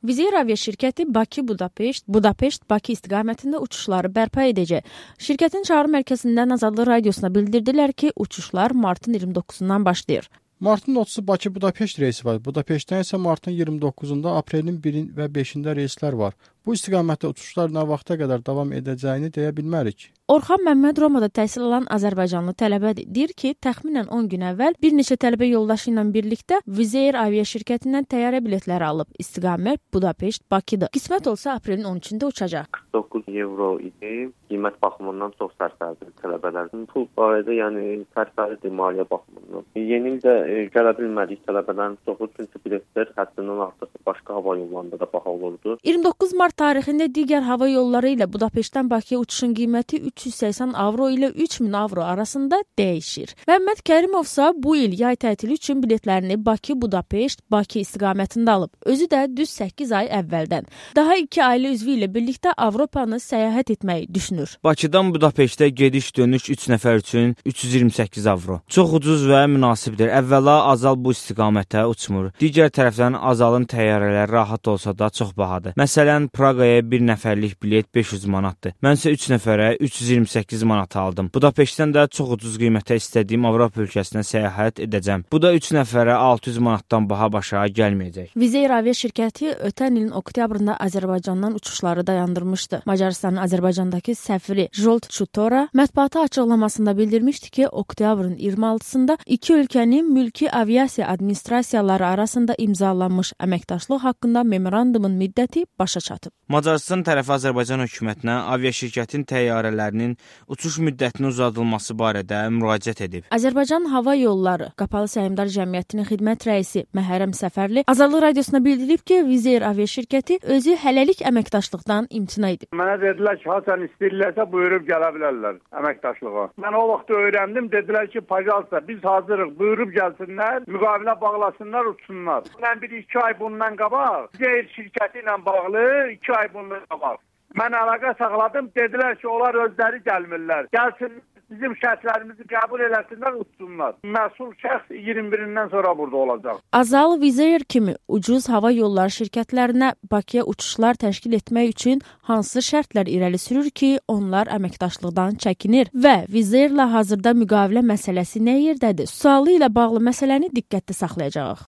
Wizz Air aviaşirkəti Bakı-Budapeşt istiqamətində uçuşları bərpa edəcək. Şirkətin çağrı mərkəzindən Azadlıq Radiosuna bildirdilər ki, uçuşlar martın 29-dan başlayır. Martın 30-u Bakı-Budapeşt reysi var. Budapeştdən isə martın 29-da, aprelin 1 və 5-də reyslər var. Bu istiqamətdə uçuşlar nə vaxta qədər davam edəcəyini deyə bilmərik. Orxan Məmməd Romada təhsil alan azərbaycanlı tələbədir. Deyir ki, təxminən 10 gün əvvəl bir neçə tələbə yoldaşı ilə birlikdə Wizz Air aviaşirkətindən təyyarə biletləri alıb. İstiqamət Budapeşt, Bakıdır. Qismət olsa aprelin 13-də uçacaq. 49 evro idi. Qiymət baxımından çox sərsəridir tələbələrin. Pul barədə, yəni sərsəridir maliyyə baxımından. Yeni ildə gələ bilmədik tələbələrin çoxu, çünki biletlər həddindən artıq başqa hava yollarında da baha olurdu. 29 mart tarixində digər hava yolları ilə Budapeştdən Bakıya uçuşun qiyməti 380 avro ilə 3000 avro arasında dəyişir. Məmməd Kərimovsa bu il yay tətili üçün biletlərini Bakı-Budapeşt-Bakı istiqamətində alıb. Özü də düz 8 ay əvvəldən. Daha 2 ailə üzvü ilə birlikdə Avropanı səyahət etməyi düşünür. Bakıdan Budapeştə gediş-dönüş 3 nəfər üçün 328 avro. Çox ucuz və münasibdir. Əvvəla Azal bu istiqamətə uçmur. Digər tərəfdən Azalın təyyarələri rahat olsa da çox bahadır. Məsələn, Praqaya bir nəfərlik bilet 500 manatdır. Mən isə 3 nəfərə 328 manat aldım. Budapeştdən də çox ucuz qiymətə istədiyim Avropa ölkəsinə səyahət edəcəm. Bu da 3 nəfərə 600 manatdan baha başa gəlməyəcək. Wizz Air aviaşirkəti ötən ilin oktyabrında Azərbaycandan uçuşları dayandırmışdı. Macarıstanın Azərbaycandakı səfiri Zsolt Çutora mətbuata açıqlamasında bildirmişdi ki, oktyabrın 26-sında iki ölkənin mülki aviasiya administrasiyaları arasında imzalanmış əməkdaşlıq haqqında memorandumun müddəti başa çatıb. Macarıstan tərəfi Azərbaycan hökumətinə aviaşirkətin təyyarələrinin uçuş müddətinin uzadılması barədə müraciət edib. Azərbaycan Hava Yolları Qapalı Səhmdar Cəmiyyətinin xidmət rəisi Məhərrəm Səfərli Azadlıq Radiosuna bildirib ki, Wizz Air aviaşirkəti özü hələlik əməkdaşlıqdan imtina edib. Mənə dedilər ki, haçan istəyirlərsə buyurub gələ bilərlər əməkdaşlığa. Mən o vaxt öyrəndim, dedilər ki, pajalsa biz hazırıq, buyurub gəlsinlər, müqavilə bağlasınlar, uçsunlar. Mən 1-2 ay bundan qabaq Wizz Air şirkəti ilə bağlı 2 ay bundan qabaq. Mən əlaqə saxladım, dedilər ki, onlar özləri gəlmirlər. Gəlsin, bizim şərtlərimizi qəbul eləsinlər, uçsunlar. Məsul şəxs 21-dən sonra burada olacaq. Azal Wizz Air kimi ucuz hava yolları şirkətlərinə Bakıya uçuşlar təşkil etmək üçün hansı şərtlər irəli sürür ki, onlar əməkdaşlıqdan çəkinir və Wizz Airlə hazırda müqavilə məsələsi nə yerdədir? Sualı ilə bağlı məsələni diqqətdə saxlayacağıq.